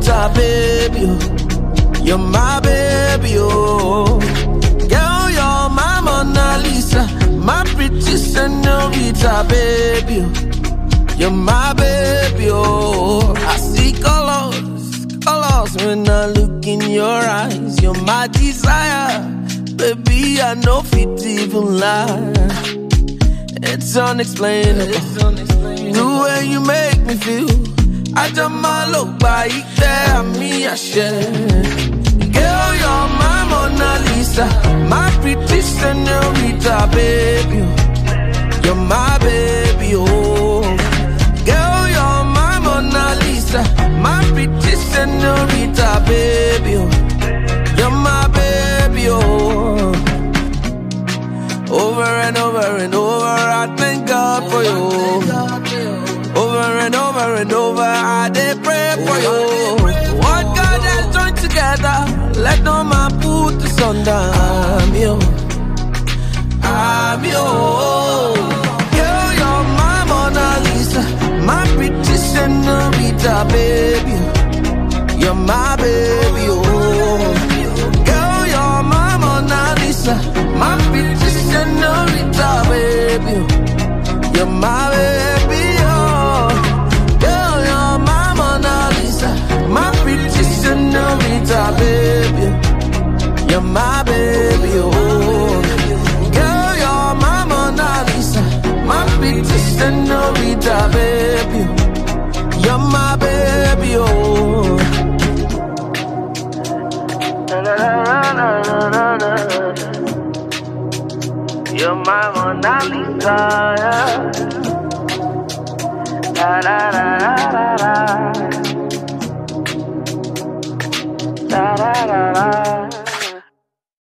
senorita, baby, oh. You're my baby, oh. Girl, you're my Mona Lisa, my pretty senorita, baby, oh. You're my baby, oh. I see colors, colors when I look in your eyes. You're my desire, baby, I know fit even lie. It's unexplainable, the way you make me feel. I just my look by there, me I share. Girl, you're my Mona Lisa, my pretty senorita, baby, you're my baby, oh. Girl, you're my Mona Lisa, my pretty senorita, baby, you're my baby, oh. Over and over and over, I thank God for you. Over and over and over, I did pray for you. What God has joined together, let no man put the sun down. I'm you, I'm you. Girl, you're my Mona Lisa, my pretty senorita, baby. You're my baby, oh. Girl, you're my Mona Lisa, my pretty senorita, baby. You're my baby, oh. Girl, you're my Mona Lisa, my pretty senorita, baby. You're my baby, oh. Girl, you're my Mona Lisa, my pretty senorita, baby. You're my baby, oh. You're my Mona Lisa, yeah. Da da da da da da da da da da.